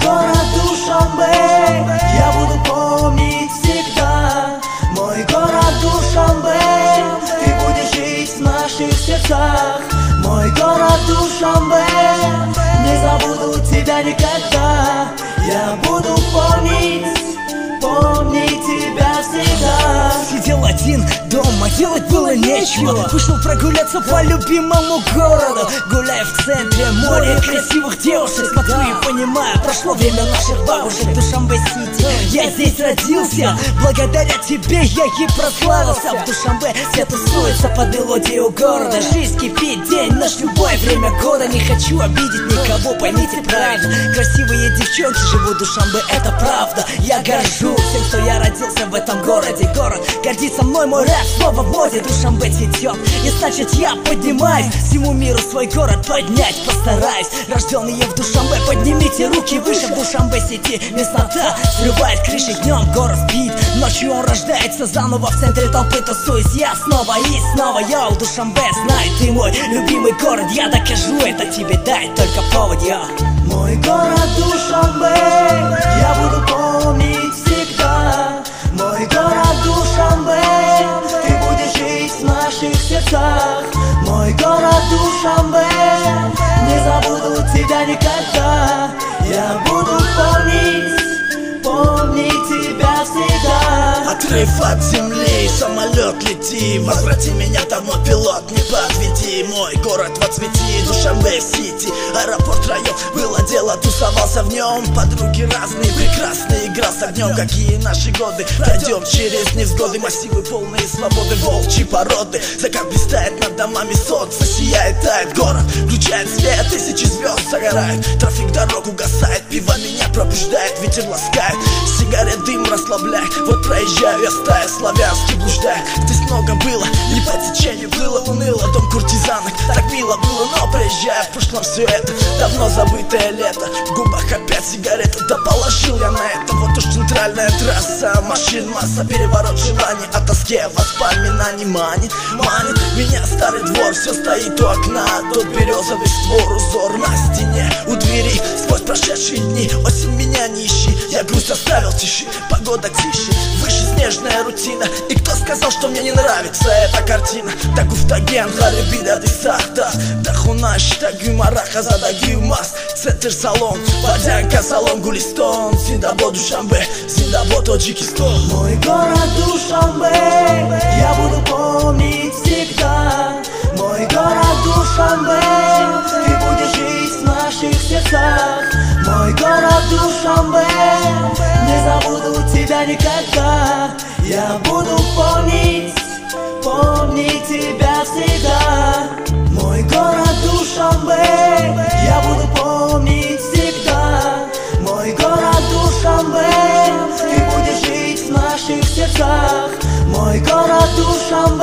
город Душанбе я буду помнить всегда. Мой город Душанбе, ты будешь жить в наших сердцах. Мой город Душанбе, не забуду тебя никогда. Я буду помнить тебя всегда. Сидел один дома, делать было нечего. Вышел прогуляться по любимому городу. Гуляя в центре, море красивых девушек. Смотрю и понимаю, прошло время наших бабушек. Душанбе-Сити, я здесь родился. Благодаря тебе я и прославился. В Душанбе все тусуются под мелодию города. Жизнь кипит, день наш, любое время года. Не хочу обидеть никого, поймите правильно. Красивые девчонки живут в Душанбе, это правда. Я горжусь всем, что я родился в этом городе. Город гордится мной, мой рэп снова в моде. Душанбе цветет, и значит я поднимаюсь. Всему миру свой город поднять постараюсь. Рожденные в Душанбе, поднимите руки выше. В Душанбе-Сити меснота срывает крыши. Днем город спит, ночью он рождается заново. В центре толпы тусуюсь я снова и снова. Йоу, Душанбе, знай, ты мой любимый город. Я докажу это тебе, дай только повод, йоу. Мой город Душанбе я буду помнить всегда. Мой город Душанбе, ты будешь жить в наших сердцах. Мой город Душанбе, не забуду тебя никогда. Я буду помнить тебя всегда. Отрыв от земли, самолет лети. Возврати меня домой, пилот, не подведи. Мой город во цвете, Душанбе-Сити. Аэропорт, район, было дело, тусовался в нем. Подруги разные, прекрасная игра с огнем. Какие наши годы, пройдем через невзгоды. Массивы полные свободы, волчьи породы. Закат блистает над домами, солнце сияет, тает город. Включает свет, тысячи звезд загорают. Трафик дорог угасает, пиво меня пробуждает. Ветер ласкает, сигарет дым расслабляет. Вот проезжаю я стая славянский блуждая. Здесь много было, не по течению плыло, уныло. Дом куртизанок, так мило было, но проезжая в прошлом все это. Давно забытое лето, в губах опять сигарета. Да положил я на это, вот уж центральная трасса. Машин масса, переворот желаний. О тоске воспоминаний манит меня старый двор. Все стоит у окна, тот березовый створ. Узор на стене, у двери, сквозь прошедшие дни. Осень меня не ищи, я грусть оставил тиши. Погода тише, выше снежная рутина. И кто сказал, что мне не нравится эта картина? Такуфтаген, Халибида, Дисахта Дахунаш, Тагюмараха, Задагюмас. Центр салон, Водянка, салон, Гулистон. Зиндабо, Душанбе, Зиндабо, Таджикистан. Мой город Душанбе я буду помнить всегда. Мой город Душанбе, ты будешь жить в наших сердцах. Мой город Душанбе, не забуду тебя никогда. Я буду помнить тебя всегда. Мой город Душанбе я буду помнить всегда. Мой город Душанбе, ты будешь жить в наших сердцах. Мой город Душанбе,